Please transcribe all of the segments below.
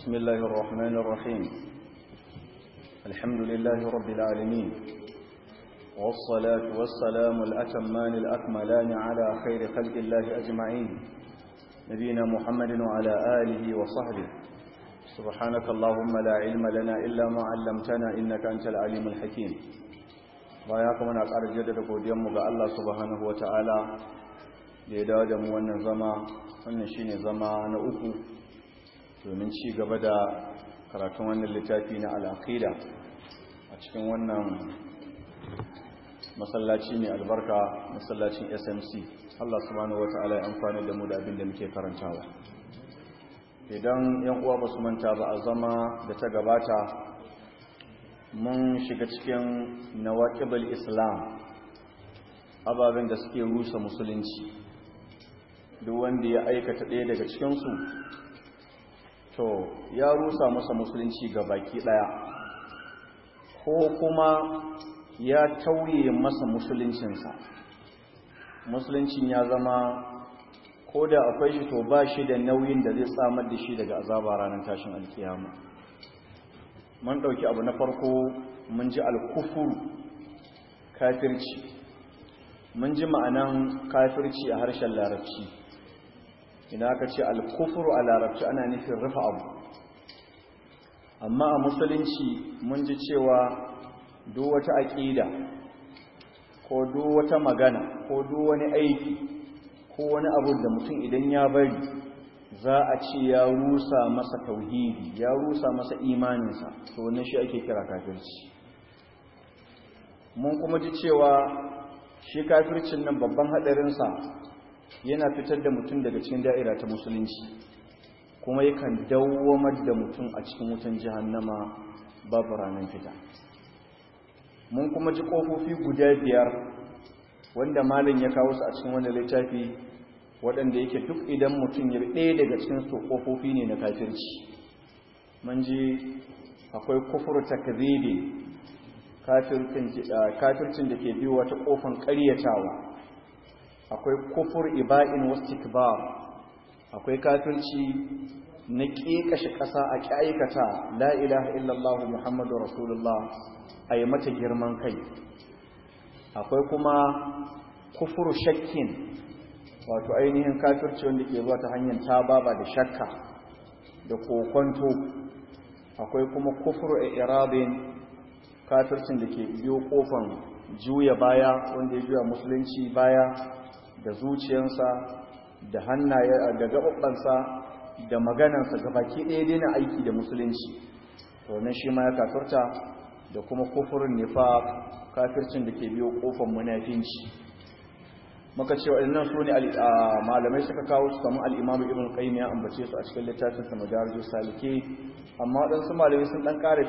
بسم الله الرحمن الرحيم. الحمد لله رب العالمين، والصلاة والسلام الأتمان الأكملان على خير خلق الله أجمعين، نبينا محمد وعلى آله وصحبه. سبحانك اللهم لا علم لنا إلا ما علمتنا إنك أنت العليم الحكيم. وياكم أن أرجدد قديم الله سبحانه وتعالى ليداد موانا زما ونشين زما نأكو domin ci gaba da karatun wannan littafi na al'aqida a cikin wannan masallaci mai albarka, masallacin SMC. Allah subhanahu wata'ala ya amfani da mu da abin da muke karantawa. Idan yan uwa ba su manta ba, a zama da ta gabata mun shiga cikin nawaqibul Islam, ababen da suke rusa musulunci. Duk wanda ya aikata ɗaya daga cikinsu to ya rusa masa musulunci ga baki daya, ko kuma ya tauye masa musuluncinsa. Musuluncin ya zama ko da akwai shi to ba shi da nauyin da zai tsamar da shi daga azaba ranar tashin alkiyama. Mun dauki abu na farko, mun ji alkufur, kafirci. Mun ji ma'anan kafirci a harshen larabci. Idan aka ce alkufuru a larabci ana nufin rufe abu, amma a musulunci mun ji cewa duk wata aƙida ko duk wata magana ko duk wani aiki ko wani abu da mutum idan ya bari za a ce ya rusa masa tauhidi, ya rusa masa imaninsa, to wannan shi ake kira kafirci. Mun kuma ji cewa shi kafircin nan babban haɗarinsa yana fitar da mutum daga cikin da'ira ta musulunci, kuma yakan dawwamar da mutum a cikin wutan jahannama babu ranar fita. Mun kuma ji ƙofofi guda 5 wanda malin ya kawo su a cikin wanda littafi, waɗanda yake duk idan mutum ya ɗaya daga cikin su ƙofofi ne na kafirci. Mun ji akwai kufur takzibi, kafircin da ke biyo wata ƙofan ƙaryatawa. Akwai kufur iba'in wastikbar, akwai kafirci na ƙeƙashe ƙasa a ƙaikata la ilaha illallah muhammadu rasulullah a yi mata girman kai. Akwai kuma kufur shakkin, wato ainihin kafirci wanda ke zuwa ta hanyar tababa da shakka da kokonto. Akwai kuma kufur i'rabin, kafircin da ke biyo kofan juya baya, wanda ya juya musulunci baya da zuciyarsa da hannaye da gaɓaɓɓansa da maganarsa gabaki ɗaya daina aiki da musulunci, to wannan shi ma ya kafirta. Da kuma kufurin nifaq, kafircin da ke biyo kofar munafinci. Muka ce waɗannan su ne malamai suka kawo su, kamar al-Imam Ibn Qayyim ya ambace su a cikin littafinsa Madarijus Salikin, amma waɗansu malamai sun ɗan ƙara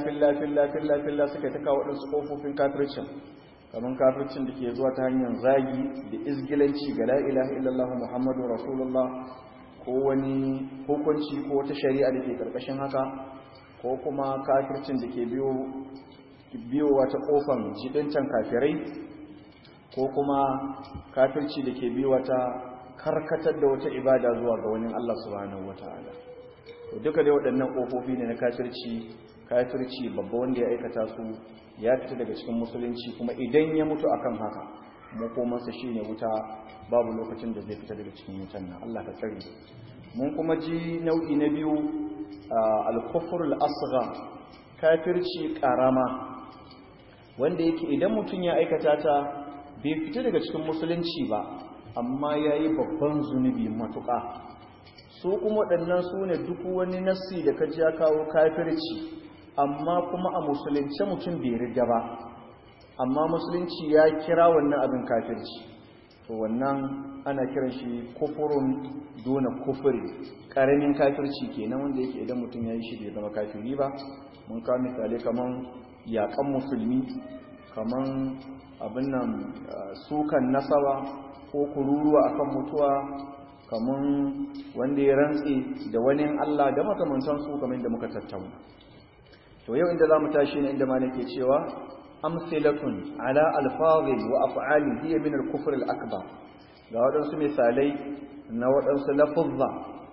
filla suka ta kawo waɗansu ƙofofin kafircin, kamar kafircin da ke zuwa ta hanyar zagi da izgilanci ga la ilaha illallah muhammadu rasulullah, ko wani hukunci ko wata shari'a da ke karkashin haka, ko kuma kafircin da ke biyo wata kofan jibincan kafirai, ko kuma kafirci da ke biyo wata karkatar da wata ibada zuwa ga wani Allah subhanahu wataala. To duka dai waɗannan kofofi ne na kafirci babba, wanda ya aikata su ya fita daga cikin musulunci, kuma idan ya mutu akan haka makomansa shine wuta, babu lokacin da zai fita daga cikin wutan nan. Allah ka tsare. Mun kuma ji nau'i na biyu, al-kufr al-asghar, kafirci karama, wanda yake idan mutum ya aikata ta bai fita daga cikin musulunci ba, amma yayi babban zunubi matuƙa. su kuma waɗannan su ne duk wani nassi da ka ji ya kawo kafirci, amma kuma a musulunci mutum bai riga ba, amma musulunci ya kira wannan abin kafirci, to wannan ana kiran shi kufurun duna kufuri, ƙaramin kafirci kenan, wanda yake idan mutum ya yi shi bai zama kafiri ba. Mun kawo misali kaman yaƙan musulmi, kaman abin nan sukan nasaba ko kururuwa akan mutuwa, kaman wanda ya rantse da wani Allah da makamantan su, kamar da muka tattauna. To yau inda zamu tashi ne inda malaka cewa amsalatun ala alfazin wa af'alin hiya min al-kufr al-akbar, ga wadansu misalai na wadansu lafuzza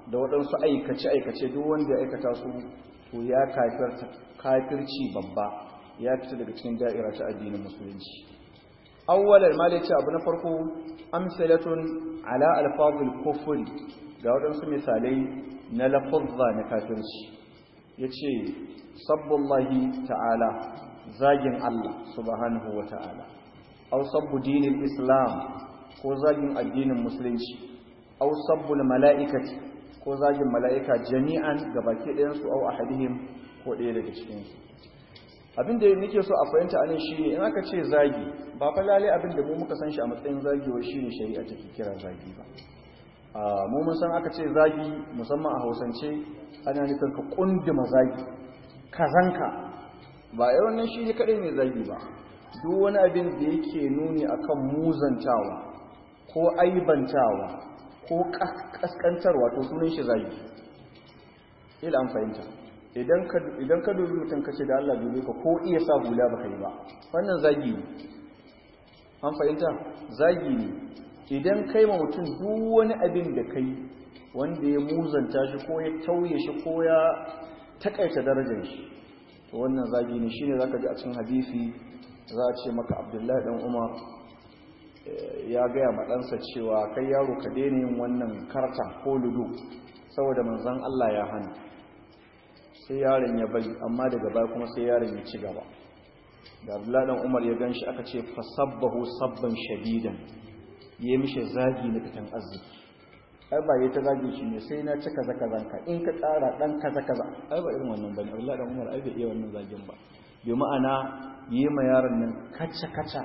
da waɗansu aikace duk wanda ya aikata su to ya kafirci babba, ya fita daga cikin da'ira ta addinin musulunci. awwalan ma yace abu na farko amsalatun ala alfazil kufri, ga waɗansu misalai na lafazza na kafirci. yace sabbullahi ta'ala, zagin Allah subhanahu wa ta'ala, aw sabbu dinil islam, ko zagin addinin musulunci, aw sabbul mala'ikati, ko zagin mala'ika jami'an gabaki ɗayan su, aw ahadihim, ko ɗaya daga cikin su. abinda nake so a fahimta anan shine in aka ce zagi ba fa lalle abinda mu muka san shi a matsayin zagiwa shine shari'a take kira zagi ba. mu mun san aka ce zagi musamman a Hausance ana nufin ka kunduma zagi, kazanka, ba wannan shi ne kadai ne zagi ba. duk wani abin da yake nuni akan muzantawa ko aibantawa ko kaskantarwa to sunan shi zagi. ila an fahimta. idan ka dubi mutum kace da Allah dube ka ko iya sa hula baka yi ba, wannan zagi ne. an fahimta, zagi ne. idan kai ma mutum duk wani abin da kai wanda ya muzanta shi ko ya tauye shi ko ya takaita darajar shi, to wannan zagi ne. shine zaka ji a cikin hadisi za a ce maka Abdullahi dan Umar ya gaya ma ɗansa cewa kai yaro ka daina yin wannan karta ko ludo saboda manzon Allah ya hana. sai yaron ya bari, amma daga baya kuma sai yaron ya ci gaba. da Abdullahi dan Umar ya ganshi aka ce fasabbahu sabban shadidan, yayi mishi zagi na fitan arziki. ai ba yayi ta zagi shi ne sai na ci kaza kazanka, in ka tsara dan kaza kaza. ai ba irin wannan bane. Abdullahi dan Umar ai bai iya wannan zagin ba. bi ma'ana yi ma yaron nan kaca kaca,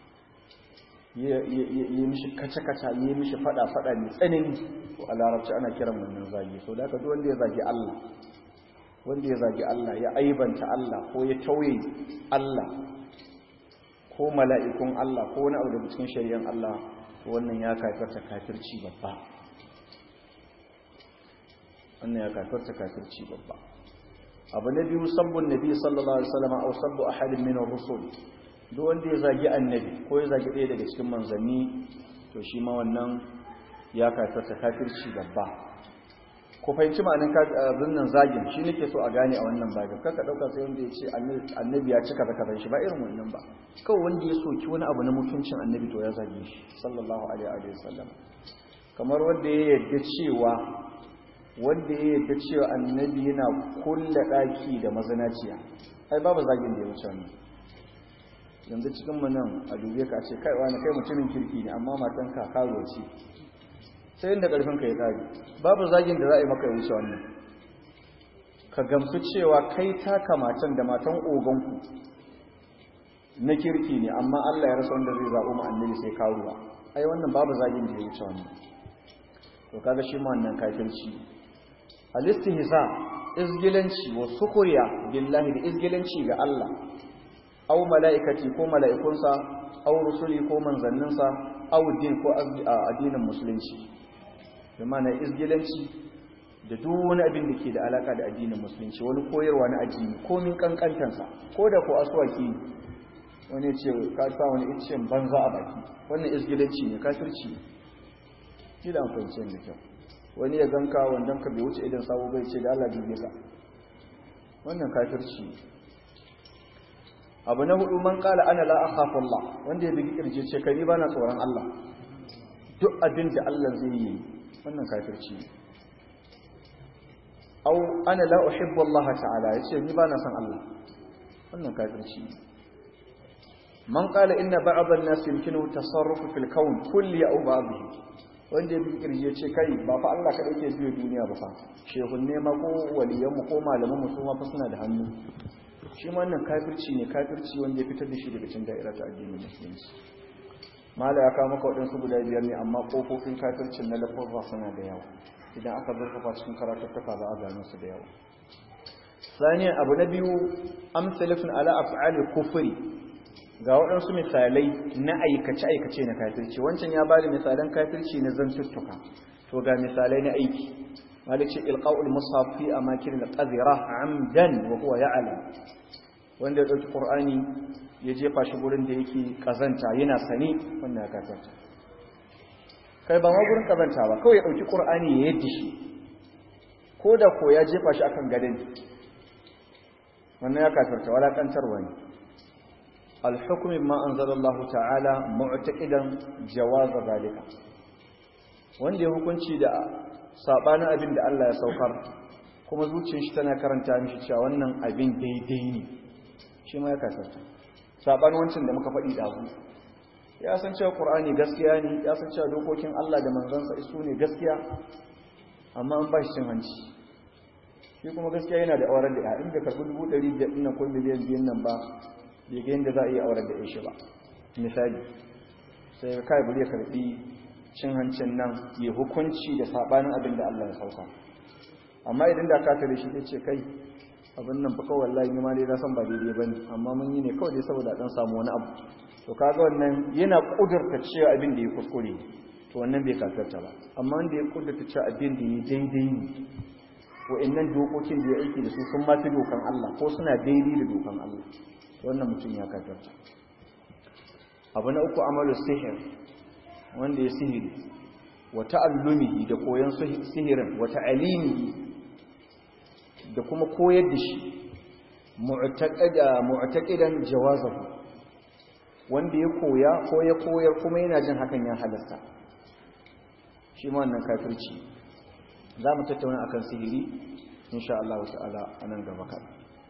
yi mishi kaca kaca, yi mishi fada mai tsanani. to a larabci ana kiran wannan zagi. so da haka duk wanda ya zagi Allah, wanda ya zagi Allah, ya aibanta Allah ko ya tauye Allah ko mala'ikun Allah ko wani abu daga cikin shari'an Allah, wannan ya kafirta kafirci babba. abu na biyu sabbin nabi sallallahu alaihi wasallam aw sabbu ahadin min ar-rusul, duk wanda ya zagi annabi ko ya zagi ɗaya daga cikin manzanni, to shi ma wannan ya kafirta kafirci babba. ko fahimci ma'anin abin nan zagin shi nake so a gane a wannan babin. kaka dauka sai wanda ya ce annabi ya cika zaka shi, ba irin wannan ba. kawai wanda ya soki wani abu na mutuncin annabi to ya zage shi sallallahu alaihi wasallam. kamar wanda ya yarda cewa annabi yana kulla daki da mazanaciya, ai babu zagin da ya wuce wannan. yanzu cikin mu nan a dube ka ce kai wani kai mutumin kirki ne amma matanka karuwa ce, sai inda karfin ka ya kare. babu zagin da za a yi maka ya wuce wannan. ka gamsu cewa kai taka matan da matan oganku na kirki ne, amma Allah ya rasa wanda zai zaɓo mu annabi sai karuwa. ai wannan babu zagin da ya wuce wannan. to kaga shi ma wannan kafirci. al-istihza, izgilanci wa sukuriya billahi, da izgilanci ga Allah, aw mala'ikati ko mala'ikunsa, aw rusuli ko manzanninsa, aw din ko addinin musulunci. da mana izgilanci da duk wani abin da ke da alaka da addinin musulunci, wani koyarwa na addini komin kankantansa, ko da ko aswaki wani ce ka sa wani icen banza a baki, wannan izgilanci ne, kafirci. shi da amfani da kyau. wani ya ganka wandan ka bai wuce idan sabo bai ce da Allah bibe ka, wannan kafirci. abu na hudu man qala ana la akhafu Allah, wanda ya bigi kirje ce kai ni bana tsoron Allah, duk abin da Allah zai yi, wannan kafirci. aw ana la uhibbu Allah ta'ala, yace ni bana son Allah, wannan kafirci. man qala inna ba'd an-nas yumkinu tasarrufu fil kawn kulli aw ba'dhi, wanda ya bi kirje ce kai ba fa Allah kadai ke biyo duniya ba fa, shehun ne ma ko waliyan mu ko malaman mu su ma fa suna da hannu. shi ma wannan kafirci ne, kafirci wanda ya fitar da shi daga cikin da'ira ta addinin musulunci. mala ya kawo maka waɗansu guda biyar ne, amma ƙofofin kafircin na lafazza suna da yawa. idan aka zurfafa cikin karatuttuka za a gano su da yawa. saniyan abu na biyu amsalatun ala af'ali kufri, ga waɗansu misalai na aikace-aikace na kafirci. wancan ya bada misalan kafirci na zantuttuka, to ga misalai na aiki. malice ilqa'ul mushaf fi amakin al-qadhira amdan wa huwa ya'lam, wanda ya dauki qur'ani ya jefa shi gurin da yake kazanta yana sani, wannan ya kafirta. kai ba ma gurin kazanta ba, kawai ya dauki qur'ani ya yadda shi ko da ko ya jefa shi akan gadon wannan ya kafirta walakantarwa ne al-hukm ma anzalallahu ta'ala mu'taqidan jawaz zalika wanda ya hukunci da sabanin abin da Allah ya saukar kuma zuciyar shi tana karanta mishi cewa wannan abin daidai ne shi ma ya kafirta sabanin wancin da muka faɗi dazu ya san cewa Qur'ani gaskiya ne ya san cewa dokokin Allah da manzansa su ne gaskiya amma an ba shi cin hanci shi kuma gaskiya yana da auren da in da karɓi 500 ɗin nan ko miliyan 2 nan ba bai ga yadda za a iya auren da shi ba misali sai ka kai bari ya karɓi cin hancin nan ya hukunci da sabanin abin da Allah ya sauka amma idan da ka tare shi zai ce kai abin nan fa kawai wallahi ni ma dai na san ba daidai bane amma mun yi ne kawai dai saboda dan samu wani abu to kaga wannan yana kudurta cewa abin da ya kuskure to wannan bai kafirta ba amma wanda ya kudurta cewa abin da ya daidai ne wa'annan dokokin da ya aiki da su sun mafi dokan Allah ko suna daidai da dokan Allah wannan mutum ya kafirta abu na uku amalu sihir wanda ya sihiri wa ta'allumihi da koyon sihirin wa ta'alimihi da kuma koyar da shi mu'taqidan jawazahu wanda ya koya ko ya koyar kuma yana jin hakan ya halasta shi ma wannan kafirci za mu tattauna akan sihiri insha Allah ta'ala a nan gaba kan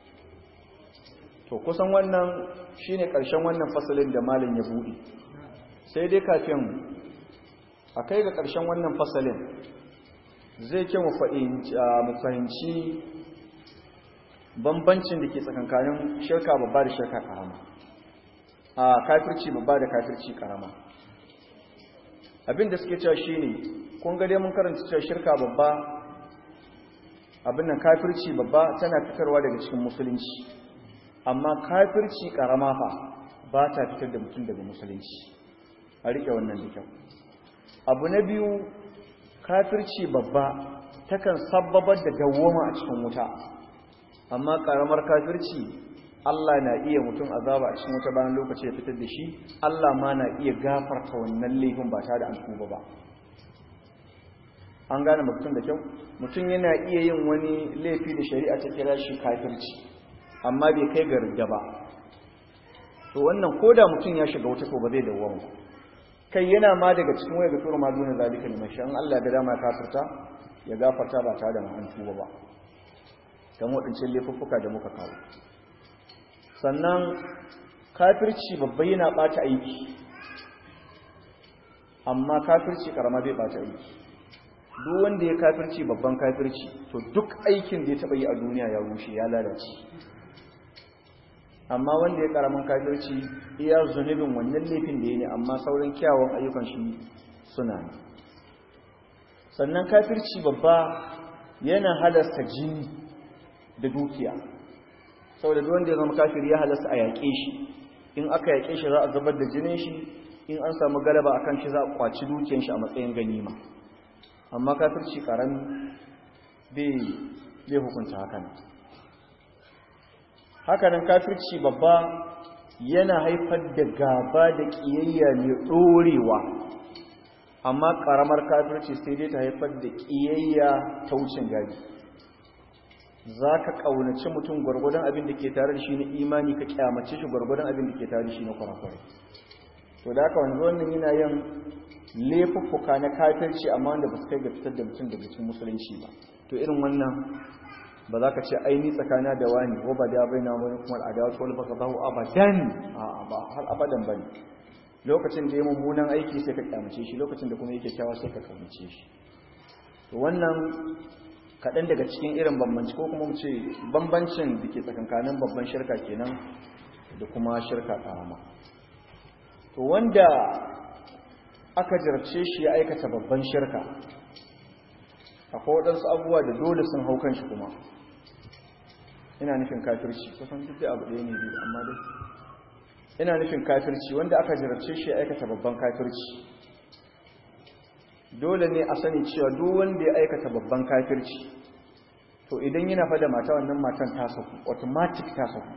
to kusan wannan shine karshen wannan fasalin da malam ya bude sai dai kafin a kai ga karshen wannan fasalin zai ke mu fahimci bambancin da ke tsakankanin shirka babba da shirka karama a kafirci babba da kafirci karama abinda suke cewa shine kun ga dai mun karanta cewa shirka babba abin nan kafirci babba tana fitarwa daga cikin musulunci amma kafirci karama fa ba ta fitar da mutum daga musulunci a rike wannan da kyau abu na biyu kafirci babba takan sabbabar da dawwama a cikin wuta amma karamar kafirci Allah na iya mutum azaba a cikin wuta bayan lokaci ya fitar da shi Allah ma na iya gafarta wannan laifin ba tare da an tuba ba an gane mutum da kyau mutum yana iya yin wani laifi da shari'a ta kira shi kafirci amma bai kai ga ridda ba to wannan koda mutum ya shiga wuta ko ba zai dawwama kai yana ma daga cikin waya ga tura ma duna zalika liman sha Allah ya ga dama kafirta ya gafarta ba tare da an tuba ba dan waɗancan laifuffuka da muka kawo sannan kafirci babba yana ɓata aiki amma kafirci karama bai ɓata aiki duk wanda ya kafirci babban kafirci to duk aikin da ya taɓa yi a duniya ya rushe ya lalace amma wanda ya karamin kafirci iya zunubin wannan laifin da ya ne amma sauran kyawun ayyukan shi suna ne sannan kafirci babba yana halasta jini da dukiya saboda duk wanda ya zama kafiri ya halasta a yaƙe shi in aka yaƙe shi za a zubar da jinin shi in an samu galaba akan shi za a kwaci dukiyar shi a matsayin ganima amma kafirci karami bai hukunta hakan hakanan kafirci babba yana haifar da gaba da ƙiyayya mai ɗorewa amma ƙaramar kafirci sai dai ta haifar da ƙiyayya ta wucin gari za ka ƙaunaci mutum gwargwadon abin da ke tare da shi na imani ka ƙyamace shi gwargwadon abin da ke tare da shi na kwarakwarai to da haka wanzu wannan yana yin laifuffuka na kafirci amma wanda ba su kai ga fitar da mutum daga cikin musulunci ba to irin wannan ba za ka ce aini tsakana da wani ko ba da bai na wani kuma al'adawa wani baka zahu abadan ba har abadan bane lokacin da ya mummunan aiki sai ka kyamace shi lokacin da kuma yake kyawa sai ka kaunace shi to wannan kaɗan daga cikin irin bambanci ko kuma mu ce bambancin da ke tsakankanin babban shirka kenan da kuma shirka karama to wanda aka jarabce shi ya aikata babban shirka akwai waɗansu abubuwa da dole sun hau kan shi kuma ina nufin kafirci kusan duk da abu ɗaya ne biyu amma dai ina nufin kafirci wanda aka jarabce shi ya aikata babban kafirci dole ne a sani cewa duk wanda ya aikata babban kafirci to idan yana fada mata wannan matan ta saku automatic ta saku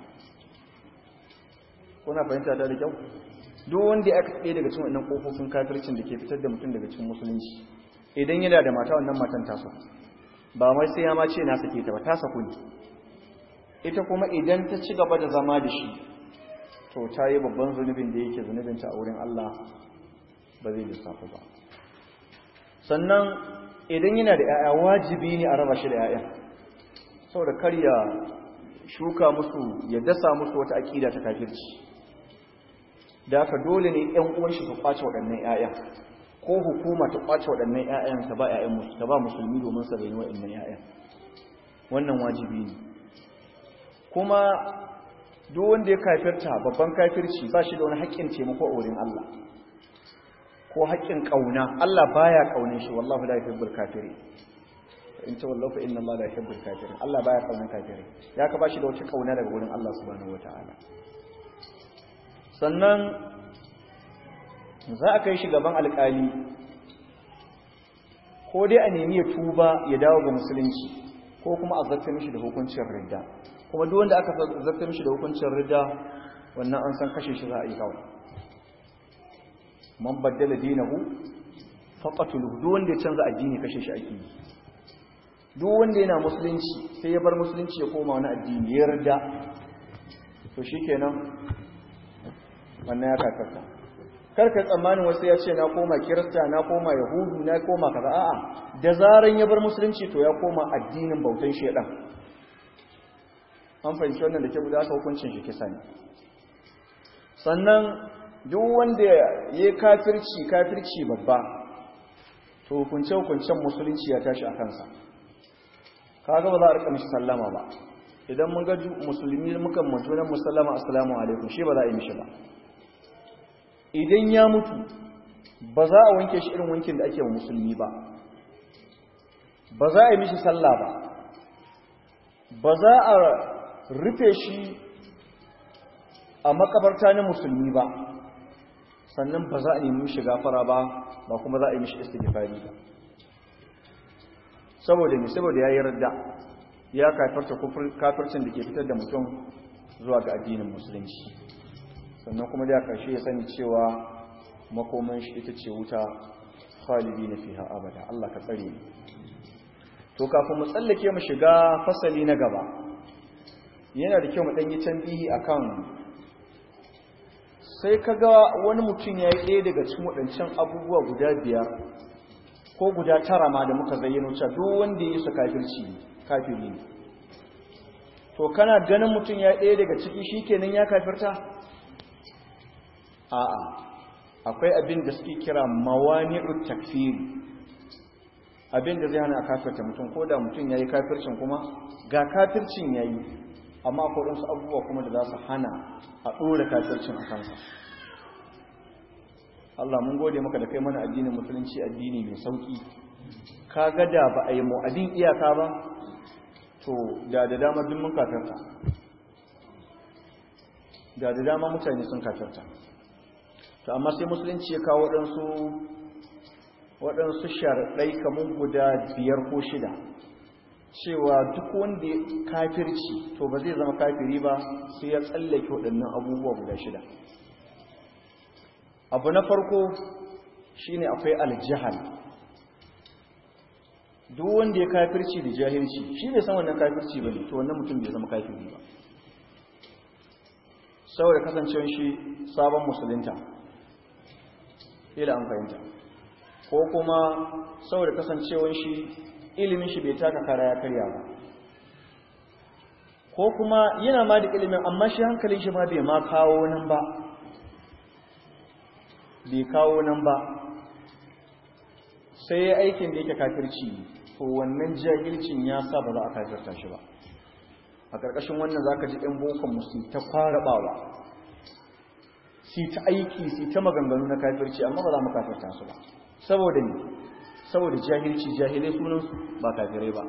kuna fahimta ta da kyau duk wanda ya aikata ɗaya daga cikin wannan kofofin kafircin da ke fitar da mutum daga cikin musulunci idan yana da mata wannan matan ta saku ba mai sai ya ma ce na sake ta ba, ta saku ne. Ita kuma idan ta ci gaba da zama da shi to ta yi babban zunubin da yake zunubinta a wurin Allah ba zai lissafa ba. Sannan idan yana da 'ya'ya wajibi ne a raba shi da 'ya'yan, saboda kar ya shuka musu ya dasa musu wata aƙida ta kafirci. Da haka dole ne 'yan uwan shi su kwace waɗannan 'ya'yan, ko hukuma ta kwace waɗannan 'ya'yan ta ba 'ya'yan musu, ta ba musulmi domin sa bayin waɗannan 'ya'yan. Wannan wajibi ne. Kuma duk wanda ya kafirta babban kafirci ba shi da wani haƙƙin taimako a wurin Allah ko haƙƙin ƙauna. Allah baya ƙaunin shi, wallahu la yuhibbul kafirin. In ta wallafa inna Allah la yuhibbul kafirin. Allah baya ƙaunin kafirin. Ya ka ba shi da wata ƙauna daga wurin Allah subhanahu wataala. Sannan za a kai shi gaban alƙali, ko dai a nemi ya tuba ya dawo ga musulunci, ko kuma a zartar mishi da hukuncin ridda. Kuma duk wanda aka zartar mishi da hukuncin ridda, wannan an san kashe shi za a yi kawai. Man baddala dinahu faqatuluhu, duk wanda ya canza addini kashe shi ake yi. Duk wanda yana musulunci sai ya bar musulunci ya koma wani addini ya ridda, to shikenan wannan ya kafarta. Karka tsammanin wasu ya ce na koma kirista, na koma yahudu, na koma kaza. A'a, da zaran ya bar musulunci to ya koma addinin bautan shedan. An fahimci wannan da ke guda ta hukuncin shi kisa ne. Sannan duk wanda ya kafirci babba, to hukunce-hukuncen musulunci ya tashi a kansa. Kaga ba za a rika mishi sallama ba. Idan mun ga musulmi mukan majunan musallama assalamu alaikum, shi ba za a yi mishi ba. Idan ya mutu ba za a wanke shi irin wankin da ake wa musulmi ba. Ba za a yi mishi sallah ba. Ba za a rufe shi a makabarta na musulmi ba. Sannan ba za a nemi mishi gafara ba, ba kuma za a yi mishi istighfari ba. Saboda me? Saboda yayi radda, ya kafirta kafircin da ke fitar da mutum zuwa ga addinin musulunci. Sannan kuma da karshe ya sani cewa makoman shi ita ce wuta, khalidina fiha abada. Allah ka tsare mu. To kafin mu tsallake mu shiga fasali na gaba, yana da kyau mu dan yi tambihi akan, sai kaga wani mutum ya yi ɗaya daga cikin waɗancan abubuwa guda 5 ko guda 9 ma da muka zayyano cewa duk wanda ya yi su kafiri ne. To kana ganin mutum ya yi ɗaya daga ciki shikenan ya kafirta? A'a, akwai abin da suke kira mawani'ut takfiri, abin da zai hana a kafirta mutum, ko da mutum ya yi kafircin kuma ga kafircin ya yi, amma akwai wasu abubuwa kuma da za su hana a ɗora kafircin a kansa. Allah mun gode maka da kai mana addinin musulunci, addini mai sauƙi. Ka ga da ba a yi mu abin iyaka ba, to da dama duk mun kafirta, da dama mutane sun kafirta. To amma sai musulunci ya kawo waɗansu sharaɗai kamar guda 5 ko 6, cewa duk wanda ya kafirci to ba zai zama kafiri ba sai ya tsallake waɗannan abubuwa guda 6. Abu na farko shine akwai aljahal. Duk wanda ya kafirci da jahilci, shi bai san wannan kafirci bane, to wannan mutum bai zama kafiri ba, saboda kasancewar shi sabon musulunta, ila an fahimta, ko kuma saboda kasancewar shi ilimin shi bai taka kara ya karya ba, ko kuma yana ma da ilimin amma shi hankalin shi ma bai ma kawo nan ba, sai ya aikin da yake kafirci, to wannan jahilcin ya sa ba za a kafirta shi ba. A ƙarƙashin wannan za ka ji ɗan bokon musu ta kwaraɓawa, si ta aiki, si ta maganganu na kafirci, amma ba za mu kafirta su ba. Saboda ne? Saboda jahilci, jahilai sunansu ba kafirai ba.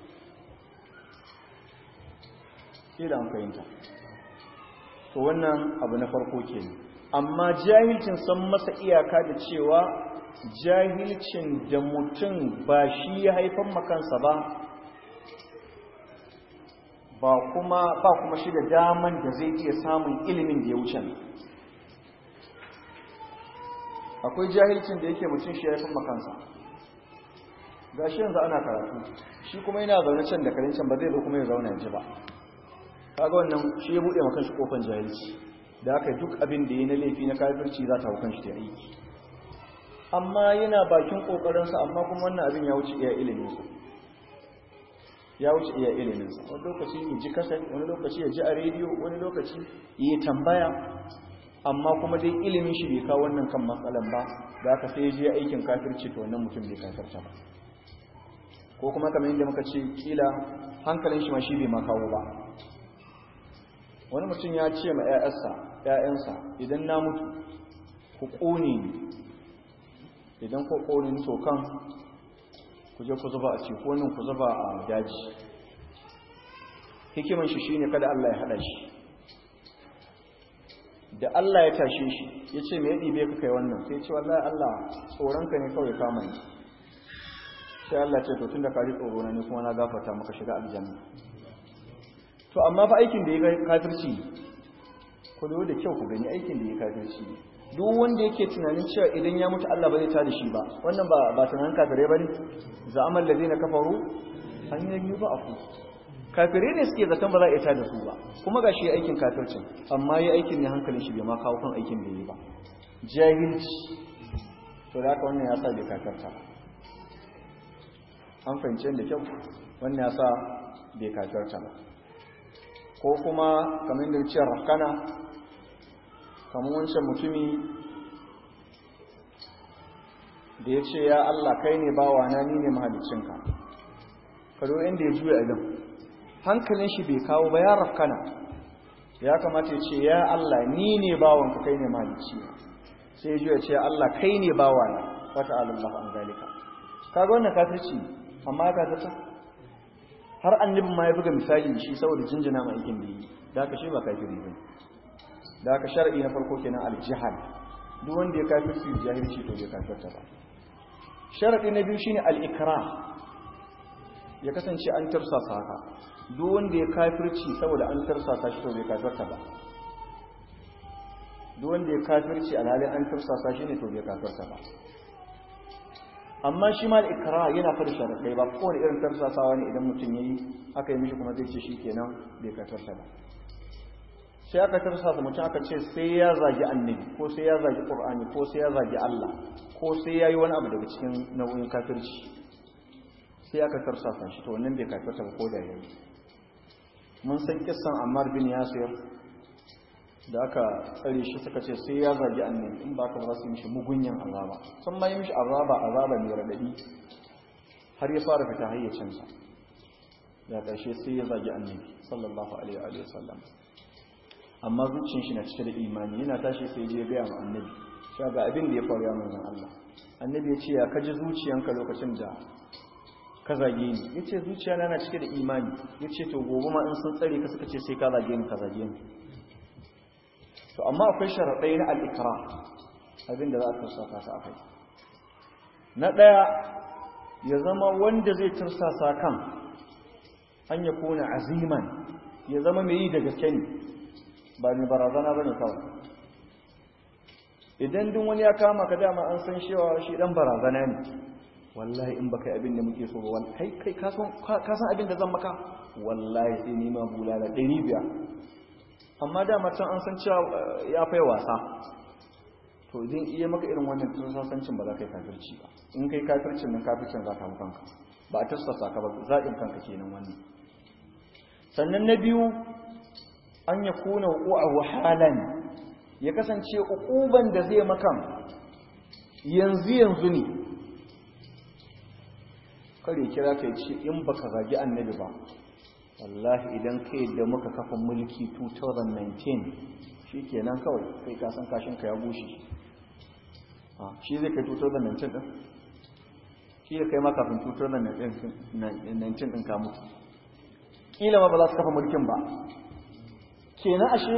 Sai da an fahimta. To wannan abu na farko ke ne. Amma jahilcin san masa iyaka da cewa jahilcin da mutum ba shi ya haifan makansa ba kuma shi da daman da zai iya samun ilimin da ya wuce. Akwai jahilcin da yake mutum shi ya haifan makansa. Gashi yanzu ana karatu, shi kuma yana zaune can da karin can ba zai zo kuma ya zauna ji ba kaga wannan shi ya buɗe maka shi kofan jahilci da haka duk abin da ya na laifi na kafirci za ta hau kan shi ta aiki amma yana bakin kokarinsa amma kuma wannan abin ya wuce iya iliminsa wani lokaci ya ji kasar wani lokaci ya ji a rediyo wani lokaci ya tambaya amma kuma dai ilimin shi bai kawo wannan kan matsalan ba da aka sai je aikin kafirci to wannan mutum bai kafirta ba ko kuma kamar yadda muka ce kila hankalin shi ma shi bai ma kawo ba wani mutum ya ce ma 'ya'yansa idan na mutu ku ƙone idan ku ƙone to kan ku je ku zuba a teku wannan ku zuba a daji hikiman shi shine kada Allah ya hada shi da Allah ya tashe shi yace me ya dibe ka kai wannan sai ya ce wallahi Allah tsoronka ne kawai kama ni sai Allah ce to tunda ka ji tsoro na ne kuma na gafarta maka shiga aljanna to amma fa aikin da ya kafirci ku lura da kyau ku gani aikin da ya kafirci duk wanda yake tunanin cewa idan ya mutu Allah ba zai tada shi ba wannan ba tunanin kafirai bane za'amal ladina kafaru an yi ba afu kafirai ne suke zaton ba za a iya tada su ba kuma gashi aikin kafircin amma yayi aikin ne hankalin shi bai ma kawo kan aikin da yayi ba jahilci to da haka wannan ya sa bai kafirta an fahimce da kyau wannan ya sa bai kafirta ba ko kuma kamar da ciyar rakana kamar wancan mutumi da ya ce ya Allah kai ne bawana ni ne mahaliccinka kado inda ya juya idan hankalin shi bai kawo ba ya rakana ya kamata ya ce ya Allah ni ne bawanka kai ne mahalicci sai ya juya ce ya Allah kai ne bawana wata alallahu an zalika kaga wannan kafirci amma ya kafirta har annabin ma ya buga misali shi saboda jinjina ma aikin da yi da haka shi ba kafiri ba da haka shar'i na farko kenan al-jihad duk wanda ya kafirci jahilci to bai kafirta ba sharadi na biyu shine al-ikrah ya kasance an tarsasa haka duk wanda ya kafirci saboda an tarsasa shi to bai kafirta ba duk wanda ya kafirci alhalin an tarsasa shi ne to bai kafirta ba amma shi ma al-ikrah yana fara sharadai ba kowane irin tarsasawa ne idan mutum yayi aka yi mishi kuma zai ce shikenan bai kafirta ba sai aka tarsasa mutum aka ce sai ya zagi annabi ko sai ya zagi qur'ani ko sai ya zagi Allah ko sai yayi wani abu daga cikin nau'in kafirci sai aka tarsasa shi to wannan bai kafirta ba ko da yayi mun san kissan Ammar bin Yasir da aka tsare shi suka ce sai ya zagi annabi in ba ka ba su mishi mugunyan azaba sun ma yi mishi azaba mai radadi har ya fara fita hayyacinsa da ƙarshe sai ya zagi annabi sallallahu alaihi wa sallam amma zuciyar shi na cike da imani yana tashi sai ya ga ma annabi sha ga abin da ya faru ya manzon Allah annabi ya ce ya kaji zuciyanka lokacin da ka zage ni yace zuciyana na cike da imani yace to gobe ma in sun tsare ka suka ce sai ka zage ni ka zage ni to amma akwai sharaɗai na al-ikrah abinda za a tursasa ka akai na ɗaya ya zama wanda zai tursasa kan an ya kona aziman ya zama mai yi da gaske ne ba ne barazana bane kawai idan duk wani ya kama ka dama an san shewa shi dan barazana ne wallahi in baka yi abin da muke so ba wallahi kai ka san abin da zan maka wallahi sai ni ma bulala 500 amma da matan an san cewa ya fai wasa to idan iya maka irin wannan tursasancin ba za ka yi kafirci ba in kai kafircin nan kafircin za ka hau kanka ba a tursasa ka ba zaɓin kanka kenan wannan sannan na biyu an ya kuna a halan ya kasance uquban da zai makan yanzu ne kare kira ka ce in baka zagi annabi ba wallahi idan kai da muka kafa mulki 2019 shi kenan kawai kai kasan kashinka ya bushe shi zai kai 2019 din shi ya kai makafin 2019 din ka mutu kila ma ba za su kafa mulkin ba kenan ashe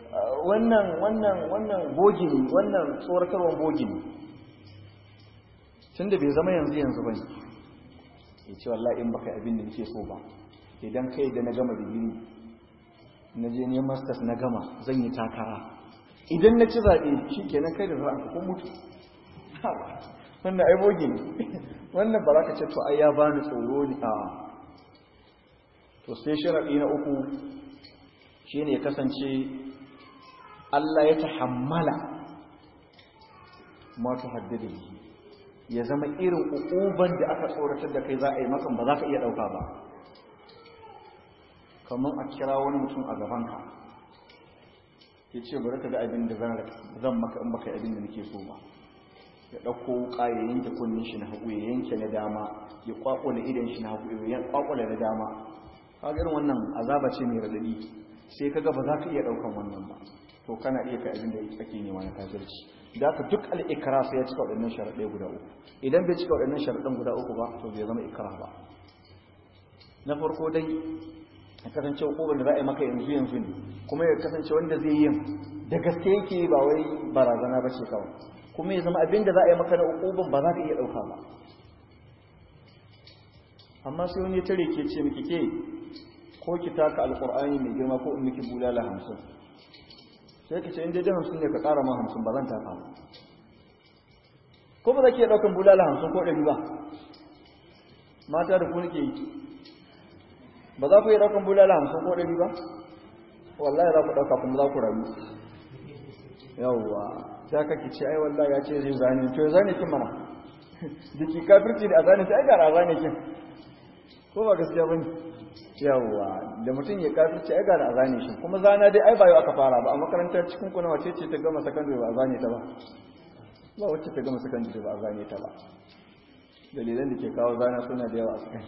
wannan bogi ne wannan tsoratarwar bogi ne tun da bai zama yanzu ba ne ya ce wallahi in baka abin da nake so ba idan kai da na gama digiri na je ne masters na gama zan yi takara idan na ci zaɓe shi kenan kai da za a kun mutu wannan ai bogi ne wannan ba za ka ce to ai ya bani tsoro ne a to sai sharaɗi na uku shine ya kasance Allah ya tahammala ma tuhaddidi ya zama irin uquban da aka tsoratar da kai za a yi maka ba za ka iya dauka ba. Kamar a kira wani mutum a gabanka ya ce bari ka ga abin da zan maka in baka abin da nake so ba, ya ɗauko wuƙa ya yanke kunnin shi na hagu, ya yanke na dama, ya kwakwale idan shi na hagu, ya kwakwale na dama. Kaga irin wannan azaba ce mai radadi, sai kaga ba za ka iya ɗaukan wannan ba, to kana iya kai abin da ake nema na kafirci. Da ka duk al-ikra sai ya cika waɗannan sharaɗai guda uku. Idan bai cika waɗannan sharaɗan guda uku ba, to bai zama ikra ba. Na farko dai ya kasance hukumar da za a yi maka yanzu ne, kuma ya kasance wanda zai yin da gaske yake ba wai barazana ba ce kawai, kuma ya zama abin da za a yi maka na hukumar ba za ka iya ɗauka ba. Amma sai wani ya tare ke ce miki ke ko ki taka alƙur'ani mai girma ko in miki bulala 50, sai ka ce in daidai 50 ne ka ƙara ma 50 ba zan taka ba. Ko ba za ki iya ɗaukan bulala 50 ko 100 ba? Mata da ku nake yi, ba za ku yi ɗaukan bulala 50 ko 100 ba? Wallahi za ku ɗauka kuma za ku rayu. Yawwa, ta kake ce ai wallahi ya ce zai zane, to ya zane kin mana. Diki kafirci da a zane sai ga a zane kin. Ko ba gaskiya bane? Yawwa, da mutum ya kafirci ai ga a zane shi. Kuma zana dai ai ba yau aka fara ba, a makarantar cikin ku na wace ce ta gama sakandare ba a zane ta ba. Ba wacce ta gama sakandare ba a zane ta ba. Dalilan da ke kawo zana suna da yawa a cikin.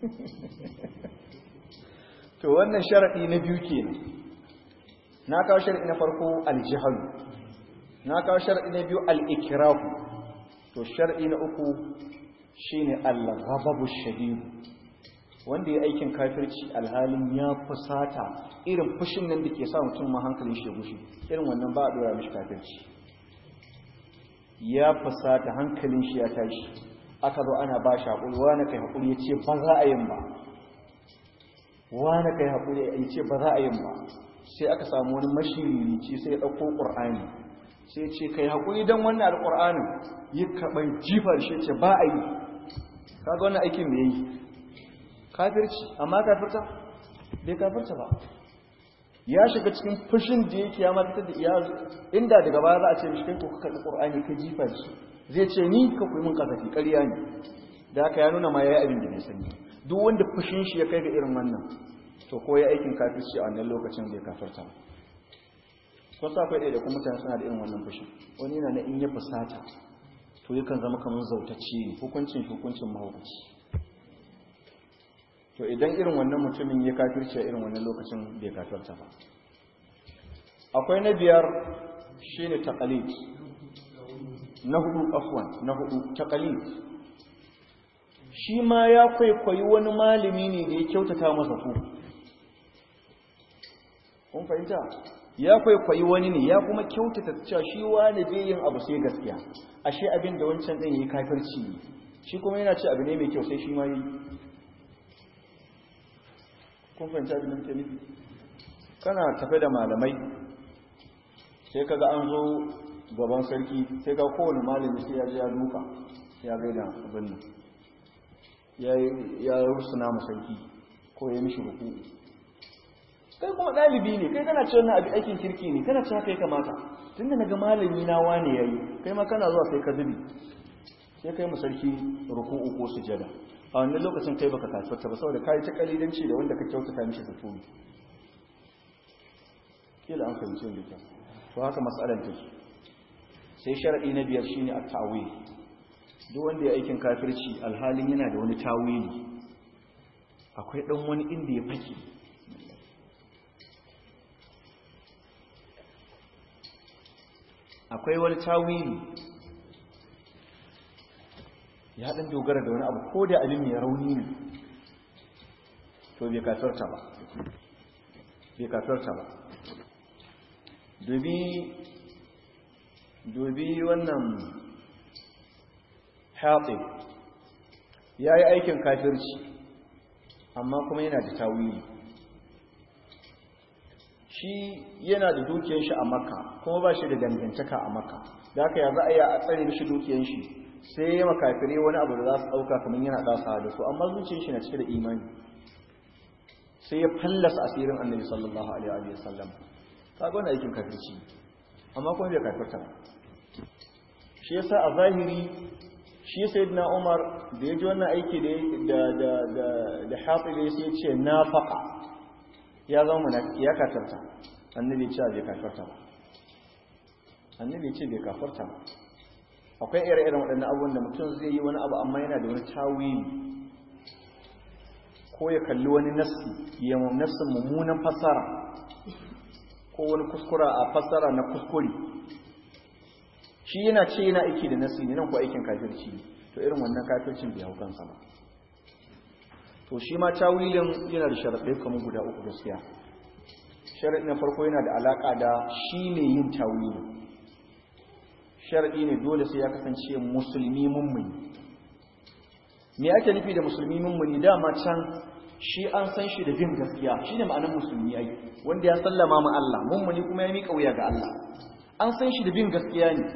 To wannan sharadi na biyu kenan. Na kawo sharadi na farko al-jahl. Na kawo sharadi na biyu al-ikrah. To sharadi na uku shine al-ghadabu shadid. Wanda ya aikin kafirci alhalin ya fusata, irin fushin nan da ke sa mutum ma hankalin shi gushi, irin wannan ba a dora mishi kafirci. Ya fusata, hankalin shi ya tashi, aka zo ana ba shi haƙuri, wani kai haƙuri ya ce ba za a yin ba, wani kai haƙuri ya ce ba za a yin ba. Sai aka samu wani mashirici sai ya ɗauko ƙur'ani sai ce kai haƙuri don wannan alƙur'anin, yi kaɓar jifar shi ce ba a yi. Kaga wannan aikin da ya yi kafirci, amma kafirta bai kafirta ba. Ya shiga cikin fushin da yake ya mata da iyazu, inda daga baya za a ce mishi kai ko ka karɓi ƙur'ani ka jifa shi, zai ce ni ka kuyi mun kasafi, ƙarya ne. Da haka ya nuna ma ya yi abin da bai sani. Duk wanda fushin shi ya kai ga irin wannan, to ko ya aikin kafirci a wannan lokacin bai kafirta ba. Ko sa akwai ɗaya da kuma mutane suna da irin wannan fushin. Wani yana na in ya fusata, to yakan zama kamar zautacce ne, hukuncin mahaukaci. To idan irin wannan mutumin ya kafirce irin wannan lokacin bai kafirta ba. Akwai na biyar shine taqlid. Na hudu taqlid. Shi ma ya kwaikwayi wani malami ne da ya kyautata masa ku. Kun fahimta? Ya kwaikwayi wani ne ya kuma kyautata cewa shi wani bai yin abu sai gaskiya. Ashe abin da wancan din yayi kafirci ne. Shi kuma yana ce abu ne mai kyau sai shi ma yi. Kun fahimta abin da muke nufi? Kana tafe da malamai sai kaga an zo gaban sarki, sai ga kowane malami sai ya je ya duka ya gaida abin nan, ya rusuna ma sarki ko ya mishi ruku. Kai kuma ɗalibi ne, kai kana ce wannan abin aikin kirki ne, kana ce haka ya kamata. Tunda naga malami na wane yayi, kai ma kana zuwa sai ka zubi, sai kai mu sarki ruku'u ko sujada. A wannan lokacin kai baka kafirta ba, saboda kai ta kalidanci da wanda ka kyautata mishi zato. Kila an fahimci da kyau. To haka mas'alar take. Sai shar'i na biyar shine at-ta'wil. Duk wanda ya aikin kafirci alhalin yana da wani tawili, akwai dan wani inda ya fake, akwai wani tawili ya dan dogara da wani abu ko da abin mai rauni ne, to bai kafirta ba. Dubi wannan Hatib ya yi aikin kafirci amma kuma yana da tawili. Shi yana da dukiyar shi a Makka kuma ba shi da dangantaka a Makka, da haka ya za a yi a tsare mishi dukiyar shi, sai ya makafire wani abu da za su ɗauka kamar yana ɗasa da su, amma zuciyar shi na cike da imani. sai ya fallasa asirin annabi sallallahu alaihi wa sallam kaga wannan aikin kafirci amma kuma bai kafirta ba shi yasa a zahiri shi sayyidina Umar da ya ji wannan aiki da Hatib sai ya ce nafaqa ya zama ya kafirta annabi ce bai kafirta ba annabi ce bai kafirta ba akwai ire-iren waɗannan abubuwan da mutum zai yi wani abu amma yana da wani tawili ko ya kalli wani nassi ya mu nassin mummunan fassara ko wani kuskura a fassara na kuskure shi yana ce yana aiki da nassi ne nan ko aikin kafirci to irin wannan kafircin bai hau kansa ba to shi ma tawilin yana da sharaɗai kamar guda uku gaskiya sharaɗi na farko yana da alaƙa da shi ne yin tawilin sharaɗi ne dole sai ya kasance musulmi mummuni me ake nufi da musulmi mummuni dama can shi an san shi da bin gaskiya shi ne ma'anar musulmi ai wanda ya sallama ma Allah mummuni kuma ya miƙa wuya ga Allah an san shi da bin gaskiya ne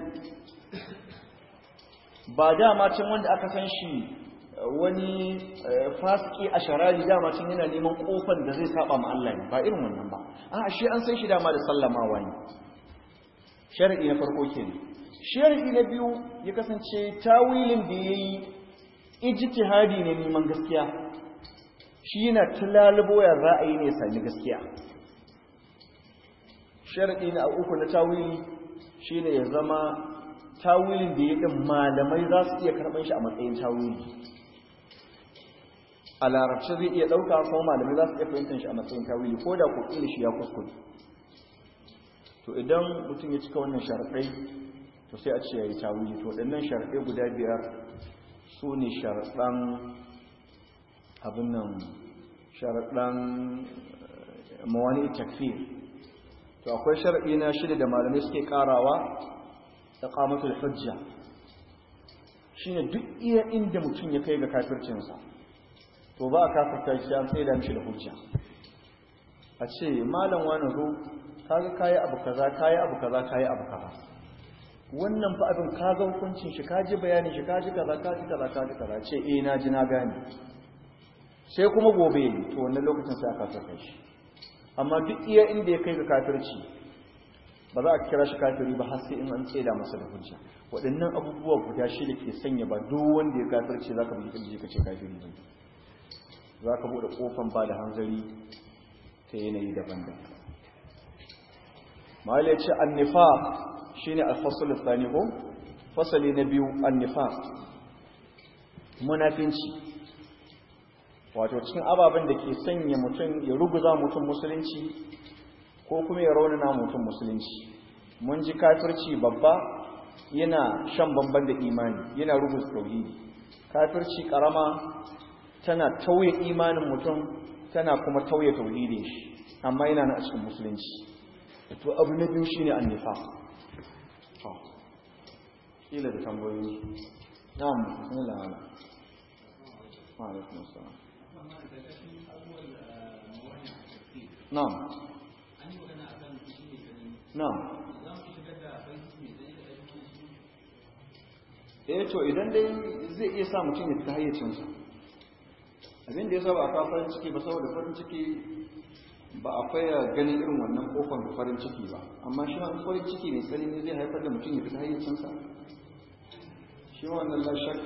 ba dama can wanda aka san shi wani fasiki a sharari dama can yana neman kofar da zai saba ma Allah ne ba irin wannan ba a shi an san shi dama da sallamawa ne sharadi na farko kenan sharadi na biyu ya kasance tawilin da yayi ijtihadi ne neman gaskiya shi yana talalubo ya ra'ayi ne sami gaskiya sharadi na uku na tawili shine ya zama tawilin da ya din malamai za su iya karban shi a matsayin tawili a larabci zai iya ɗauka kuma malamai za su iya fahimtar shi a matsayin tawili ko da ku ƙila shi ya kuskure to idan mutum ya cika wannan sharaɗai to sai a ce ya yi tawili to waɗannan sharaɗai guda biyar su ne sharaɗan abin nan sharaɗan mawani takfir to akwai sharaɗi na shida da malamai suke ƙarawa iqamatul hujja shine duk iya inda mutum ya kai ga kafircinsa to ba a kafirta shi an tsaida mishi da hujja a ce malam wani zo kaga kayi abu kaza kayi abu kaza kayi abu kaza wannan fa abin ka ga hukuncin shi ka ji bayanin shi ka ji kaza ka ji kaza ka ji kaza ce eh na ji na gane sai kuma gobe to wannan lokacin sai aka kafirta shi amma duk iya inda ya kai ga kafirci ba za a kira shi kafiri ba har sai in an tsaida masa da hujja waɗannan abubuwa guda shida ke sanya ba duk wanda ya kafirce zaka bi kirji ka ce kafiri ne za ka buɗe ƙofan ba da hanzari ta yanayi daban-daban ma'ala ce annifaq shi ne alfasul tsani ko fasali na biyu annifaq munafinci wato cikin ababen da ke sanya mutum ya ruguza mutum musulunci ko kuma ya raunana mutum musulunci mun ji kafirci babba yana shan bamban da imani yana ruguza tauhidi kafirci karama tana tauye imanin mutum tana kuma tauye tauhidin shi amma yana na a cikin musulunci to abu na biyu shine annifaq ila da tambayoyi na'am bismillah wa alaikum assalam na'am na'am to idan dai zai iya sa mutum ya fita hayyacinsa abin da ya saba a kawo farin ciki ba saboda farin ciki ba a faya ganin irin wannan kofar da farin ciki ba amma shi wani farin ciki ne tsanani zai haifar da mutum ya fita hayyacinsa shi wannan lashak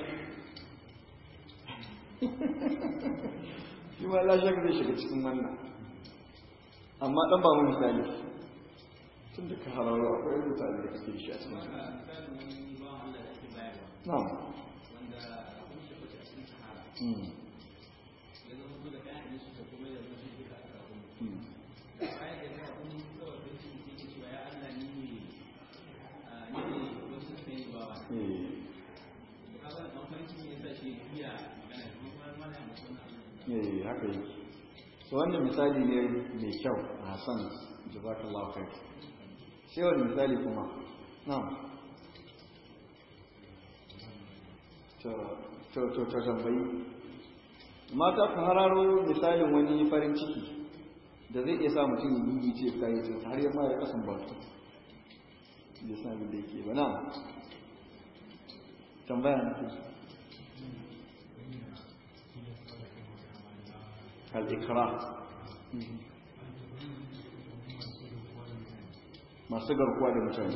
shi ma lashak zai shiga cikin wannan amma dan ba mu misali tun da ka hararo akwai misali da kake shi a cikin na'am haka yi so wannan misali ne mai kyau a Hassan jazakallahu khair sai wani misali kuma na'am to tambayi mata ku hararo misalin wani farin ciki da zai iya sa mutum yi ce kayyacin har ya ma ya kasan batu da sami da yake ba na tambaya na fi al-ikra masu garkuwa da mutane.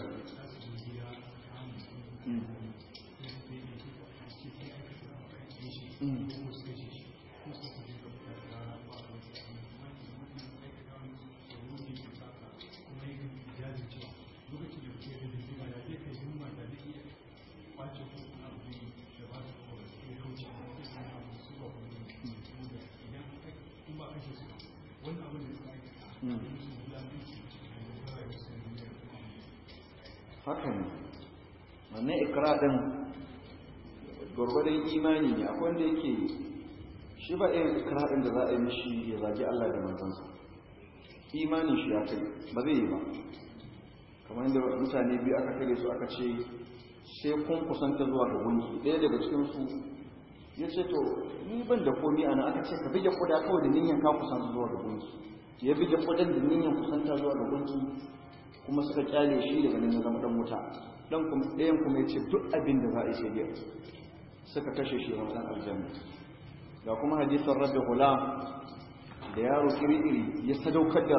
Haka ne, wannan ikra ɗin gwargwadon imani ne. Akwai wanda yake shi ba irin ikra ɗin da za a yi mishi ya zagi Allah da manzansa, imanin shi ya kai ba zai yi ba. Kamar yadda mutane biyu aka kare su aka ce sai kun kusanta zuwa ga gunki, ɗaya daga cikinsu ya ce to ni ban da komi ana, aka ce ka bige kuda kawai da niyyar ka kusanta zuwa ga gunki, ya bige kudan da niyyar kusanta zuwa ga gunki, kuma suka kyale shi daga nan ya zama dan wuta. Ɗayan kuma ya ce duk abin da za a yi sai biyar, suka kashe shi wani ɗan aljanna. Ga kuma hadisan rabbi hula da yaro iri-iri ya sadaukar da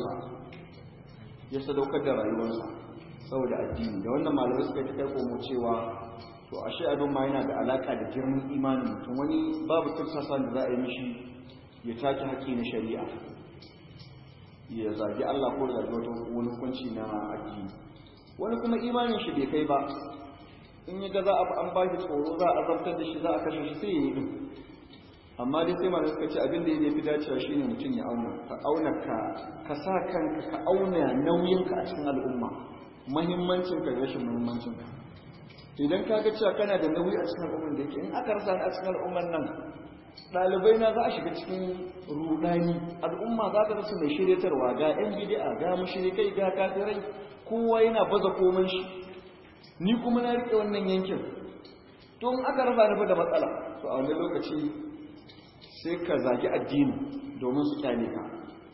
rayuwarsa saboda addini. Da wannan malamai suka ta kai komo cewa to ashe abin ma yana da alaka da girman imanin mutum. Wani babu tursasa da za a yi mishi ya take haƙƙi na shari'a, ya zagi Allah ko zagi wani hukunci na addini. Wani kuma imanin shi bai kai ba, in ya ga za a an ba shi tsoro, za a azabtar da shi, za a kashe shi, sai ya yi din. Amma dai sai malamai suka ce abin da ya fi dacewa shine mutum ya auna ka sa kanka, ka auna nauyinka a cikin al'umma, muhimmancin ka da rashin muhimmancin ka. Idan ka ga cewa kana da nauyi a cikin al'umman da yake, in aka rasa a cikin al'umman nan, ɗalibai na za a shiga cikin rudani, al'umma za ta rasu mai shiryatarwa, ga 'yan bid'a, ga mushrikai, ga kafirai, kowa yana baza komai shi. Ni kuma na riƙe wannan yankin, to in aka raba da matsala, to a wani lokaci sai ka zagi addini domin su kyale ka.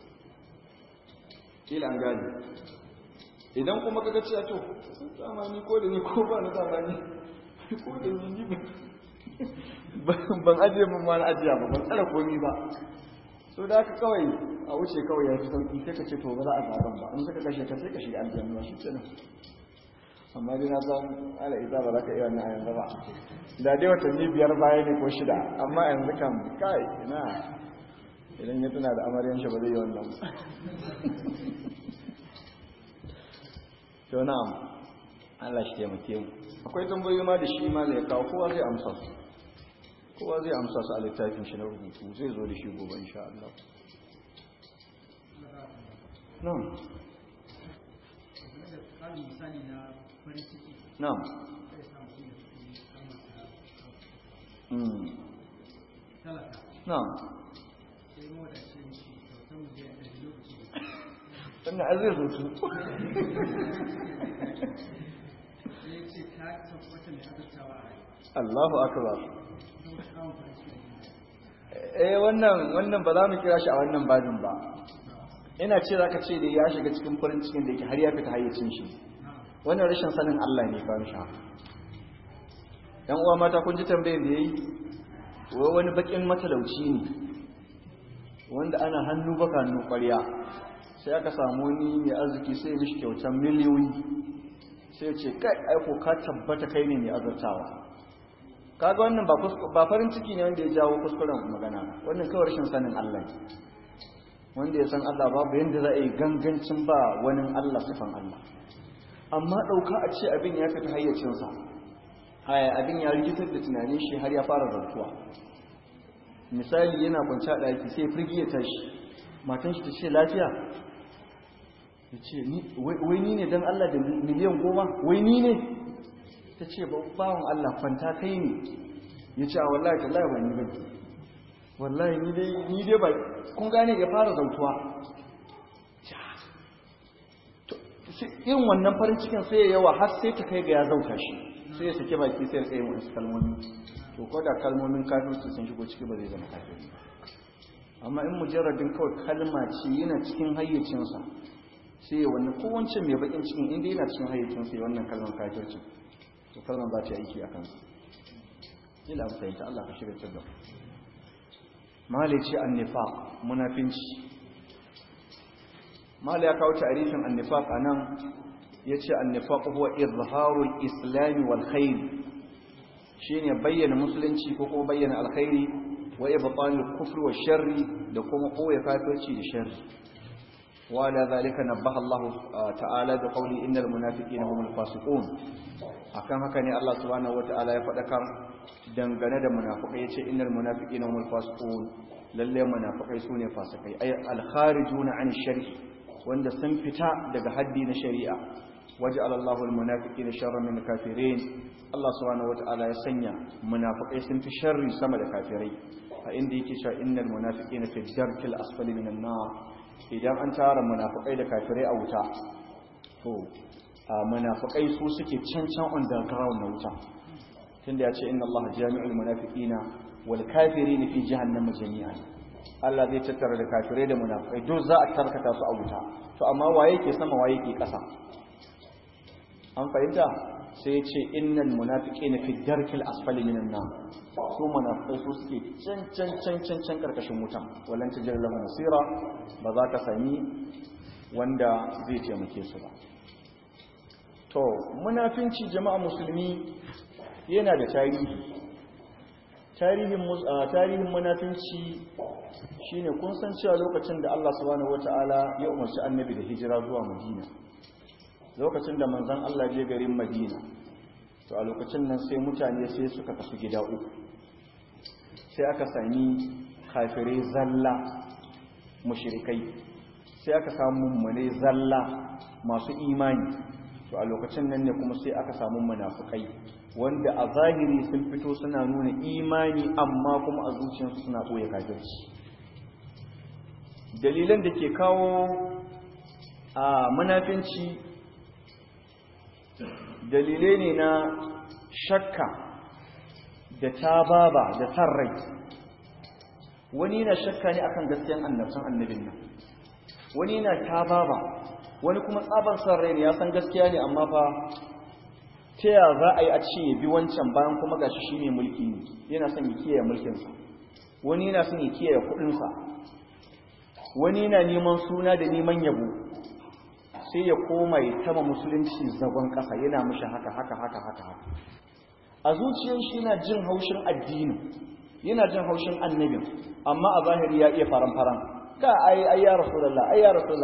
Kila an gane. Idan kuma ka ga cewa to zamani ko da ni ko ba na zamani ko da ni ban ajiye mun ma na ajiya ba, ban tsara komi ba, so da haka kawai a wuce kawai ya fi sauki. Sai ka ce to ba za a zaben ba, in suka kashe ka sai ka shiga aljanna shi kenan. Amma dai na san ala isa ba za ka iya wannan a yanzu ba, da dai watanni 5 baya ne ko 6, amma yanzu kan kai ina, idan ya tuna da amaryan shi ba zai yi wannan ba. To na'am, Allah shi taimake mu. Akwai tambayoyi ma da shi ma ne ya kawo, kowa zai amsa su a littafin shi na rubutu, zai zo da shi gobe insha Allah. Na'am. Na'am. Na'am. Wannan azai rubutu. Allahu akbar. Wannan ba za mu kira shi a wannan babin ba. Ina ce zaka ce da ya shiga cikin farin cikin da yake har ya fita hayyacin shi. Wannan rashin sanin Allah ne fa insha Allah. Dan uwa mata kun ji tambayar da yayi, wai wani bakin matalauci ne wanda ana hannu baka hannu ƙwarya, sai aka samu wani mai arziki sai ya mishi kyautar miliyoyi, sai ce kai aiko ka tabbata kai ne mai azurtawa. Kaga wannan ba farin ciki ne wanda ya jawo kuskuren magana, wannan kawai rashin sanin Allah ne. Wanda ya san Allah babu yanda za a yi gangancin ba wani Allah sifan Allah. Amma ɗauka a ce abin ya fita hayyacinsa, abin ya rikitar da tunanin shi har ya fara zartuwa. Misali yana kwanci a ɗaki sai firgi ya tashi, matan shi ta ce lafiya, ya ce wai ni ne don Allah da miliyan 10, wai ni ne? Ta ce bawan Allah kwanta kai ne. Ya ce a wallahi tallahi ba ni ba, wallahi ni dai ba, kun gane ya fara zautuwa. Irin wannan farin cikin sai ya yawa har sai ta kai ga ya zauta shi, sai ya sake baki sai ya tsaye wasu kalmomi. To ko da kalmomin kafirci sun shigo ciki ba zai zama kafiri. Amma in mujarradin kawai kalma ce yana cikin hayyacinsa, sai ya wannan kowace mai bakin cikin inda yana cikin hayyacinsa ya wannan kalmar kafirci, to kalmar ba ta aiki a kansa. Ila an fahimta, Allah ka shirya ta da malici an nifaq, munafinci. mala ya kawo ta'rifin an-nifaq anan yace an-nifaq huwa izharul islam wal khair shine bayyana musulunci ko kuma bayyana alkhairi wa ibtalul kufri wash sharri da kuma koya kafirci da sharri wa la zalika nabaha Allah ta'ala da qawli innal munafiqina humul fasiqun akan haka ne Allah subhanahu wataala ya fadakar dangane da munafikai yace innal munafiqina humul fasiqun lalle munafikai sune fasikai ay al kharijuna an shari wanda sun fita daga haddi na shari'a waja'ala Allahu al munafiqina sharran min kafirin Allah subhanahu wataala ya sanya munafikai sun fi sharri sama da kafirai a inda yake cewa innal munafiqina fi darkil asfali minan nar idan an tara munafikai da kafirai a wuta to munafikai su suke cancan underground na wuta tunda ya ce inna Allah jami'ul munafiqina wal kafirin fi jahannama jami'an Allah zai tattara da kafirai da munafikai duk za a tarkata su a wuta to amma waye ke sama waye ke ƙasa an fahimta sai ya ce innal munafiqina fi darkil asfali minan nar su munafikai su suke can karkashin wuta wallan tajid lahu nasira ba za ka sami wanda zai taimake su ba to munafinci jama'a musulmi yana da tarihin munafinci shine kun san cewa lokacin da Allah subhanahu wataala ya umarci annabi da hijira zuwa Madina lokacin da manzon Allah je garin Madina to a lokacin nan sai mutane sai suka kasu gida uku sai aka sami kafirai zalla mushrikai sai aka samu mummune zalla masu imani to a lokacin nan ne kuma sai aka samu munafikai wanda a zahiri sun fito suna nuna imani amma kuma a zuciyarsu suna ɓoye kafirci dalilan da ke kawo a munafinci dalilai ne na shakka da tababa da sarrai wani na shakka ne akan gaskiyan annabin nan wani na tababa wani kuma tsaban sarrai ne ya san gaskiya ne amma fa ta yaya za a yi a ce ya bi wancan bayan kuma gashi shi ne mulki ne yana son ya kiyaye mulkinsa wani yana son ya kiyaye kudinsa wani yana neman suna da neman yabo sai ya koma ya tama musulunci zagon kasa yana mishi haka a zuciyar shi yana jin haushin addini yana jin haushin annabin amma a zahiri ya iya faran ka ai ya rasulullah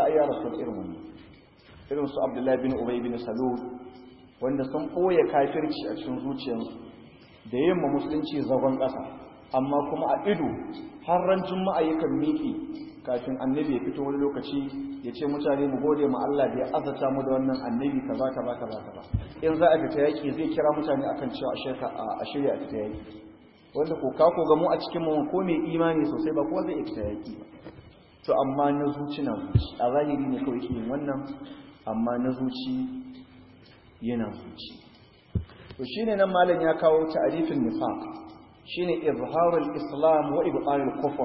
irin su abdullahi bin ubay bin salul wanda sun ɓoye kafirci a cikin zuciyarsu da yamma musulunci zagon ƙasa amma kuma a ido har ran juma'a yakan miƙe kafin annabi ya fito wani lokaci ya ce mutane mu gode ma Allah da ya azata mu da wannan annabi kaza in za a fita yaƙi zai kira mutane akan cewa a shirya a fita yaƙi wanda ko ga mu a cikin mu ko mai imani sosai ba kowa zai fita yaƙi ba to amma na zuci a zahiri ne kawai ke yin wannan amma na zuci yana zuci to shine nan malam ya kawo ta'rifin nifaq shine izharul islam wa ibtalul kufr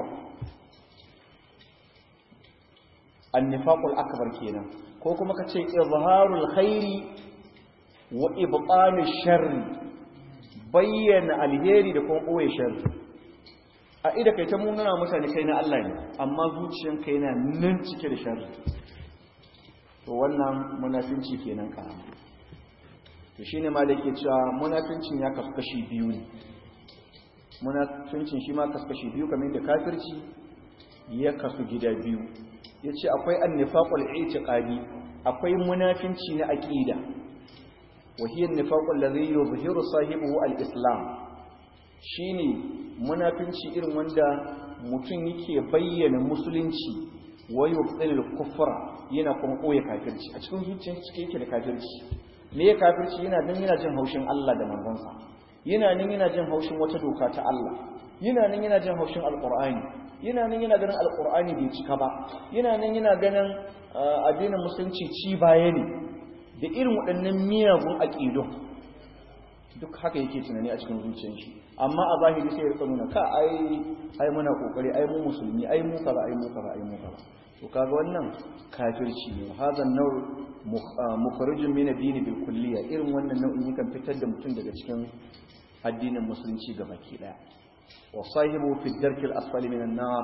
an-nifaqul akbar kenan ko kuma kace izharul khairi wa ibtalush sharri bayyana alheri da kuma koye sharri a ida kai ta munana mutane kai na Allah ne amma zuciyanka yana nan cike da sharri to wannan munafinci kenan karama to shine ma da yake cewa munafincin ya kasu kashi biyu ne munafincin shi ma kasu kashi biyu kamar da kafirci ya kasu gida biyu yace akwai an-nifaqul i'tiqadi akwai munafinci na aqida wa hiya an-nifaqul ladhi yuzhiru sahibihi al-islam shine munafinci irin wanda mutum yake bayyana musulunci wa yubtilul kufra yana kuma koya kafirci a cikin zuciyarsa cike yake da kafirci me ya kafirci yana jin haushin Allah da manzansa yana jin haushin wata doka ta Allah yana jin haushin alqur'ani yana ganin alqur'ani bai cika ba yana ganin addinin musulunci ci baya ne da irin waɗannan miyagun aqidu duk haka yake tunani a cikin zuciyar shi amma a zahiri sai ya rika nuna ka ai muna kokari ai mu musulmi ai mu kaza to kaga wannan kafirci ne hadan naw mukhrijun min ad-din bil kulliyya irin wannan nau'in yakan fitar da mutum daga cikin addinin musulunci gabaki daya wa sahibu fi ad-dark al-asfali min an-nar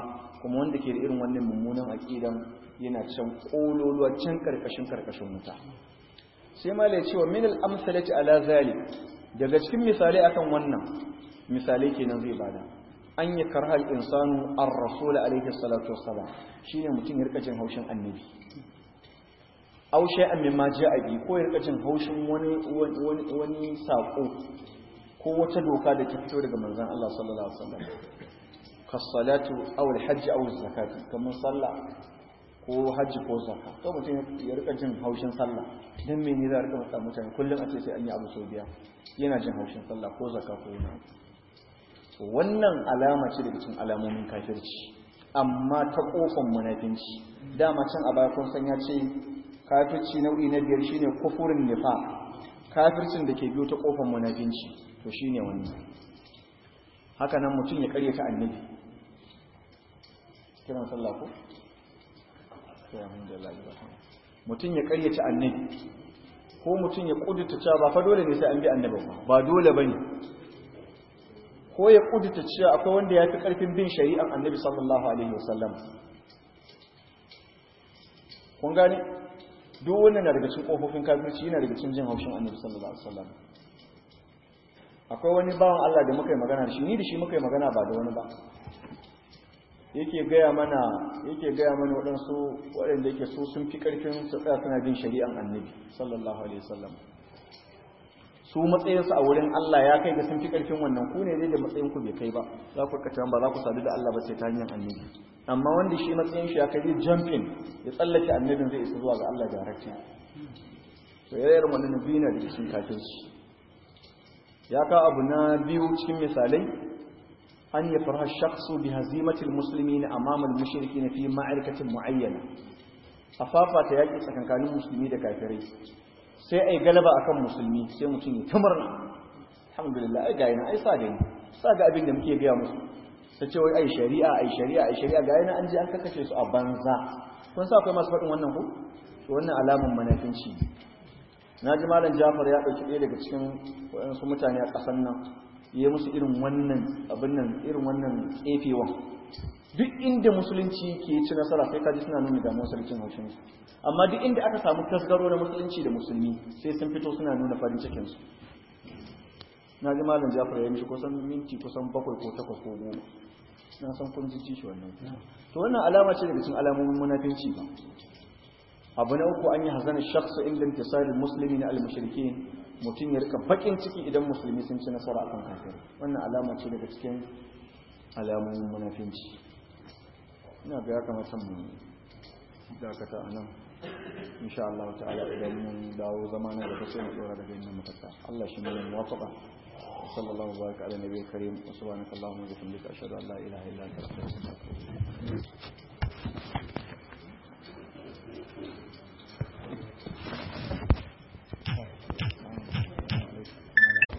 kuma wanda ke da irin wannan mummunan aqidan yana can kololuwa can karkashin wuta sai malai cewa min al-amsalati ala zalik daga cikin misalai akan wannan misalai kenan zai bada an yi karhal insanu ar-rasul alaihi salatu wassalam shine mutum ya rika jin haushin annabi aw shay'an mimma ja'a bi ko ya rika jin haushin wani sako ko wata doka da ta fito daga manzon Allah sallallahu alaihi wasallam kas-salatu aw al-hajj aw az-zakati kamar sallah ko hajji ko zakka to mutum ya rika jin haushin sallah dan me ne za a rika mutsa mutane kullum a ce sai an yi abu sau biya yana jin haushin sallah ko zakka ko yana wannan alama ce daga cikin alamomin kafirci amma ta kofan munafinci dama can a baya kun san ya ce kafirci nau'i na biyar shine kufurin nifaq kafircin da ke biyo ta kofan munafinci to shine wannan haka nan mutum ya karyata annabi kiran sallah ko mutum ya karyata annabi ko mutum ya kudurta cewa ba fa dole ne sai an bi annabi ba dole bane ko ya kudurta cewa akwai wanda ya fi karfin bin shari'an annabi sallallahu alaihi wasallam kun gane duk wannan na daga cikin kofofin kafirci yana daga cikin jin haushin annabi sallallahu alaihi wasallam akwai wani bawan Allah da muka yi magana da shi ni da shi muka yi magana ba da wani ba yake gaya mana waɗansu waɗanda yake so sun fi ƙarfin su tsaya suna bin shari'an annabi sallallahu alaihi wasallam su matsayinsu a wurin Allah ya kai ga sun fi ƙarfin wannan ku ne dai da matsayin ku bai kai ba za ku kace ba za ku sadu da Allah ba sai ta hanyar annabi amma wanda shi matsayin shi ya kai jumping ya tsallake annabin zai isa zuwa ga Allah direct to yayin wannan nabi na da cikin kafirci ya ka abu na biyu cikin misalai أن يفرح الشخص بهزيمة المسلمين أمام المشركين في معركة معينة أفافا تياكي سكن كانوا مسلمين دا كافرين سي أي غلبة أكم مسلمين سي متيني تمرنا الحمد لله أي قاينا أي صاقا أبين دمكي قيا مسلم ستشوي أي شريعة قاينا أنجي أنك كشيس أبانزا ونسا أقوى ما سبقوا وننه وانا علام منافنشي naji malam Jafar ya dauki ɗaya daga cikin wayansu mutane a ƙasar nan yi musu irin wannan tsefewa duk inda musulunci ke ci nasara sai kaji suna nuna damuwar sarkin haushin su amma duk inda aka samu tasgaro na musulunci da musulmi sai sun fito suna nuna farin cikin su na ji malam Jafar ya mishi kusan minti kusan 7 ko 8 ko 10 na san kun ji shi wannan to wannan alama ce daga cikin alamomin munafinci ba abu na uku an yi hazana shakhsu inda intisalil muslimin al mushrikin mutum ya rika bakin ciki idan musulmi sun ci nasara akan kafiri wannan alama ce daga cikin alamomin munafinci ina ga ya kamata mu dakata anan insha Allah ta'ala idan mun dawo zamanin da kace mu dora daga inda muka tsaya Allah shi ne muwafaqa sallallahu alaihi wa sallam ala nabiyil karim subhanakallahumma wa bihamdika ashhadu an la ilaha illa anta astaghfiruka wa atubu ilaik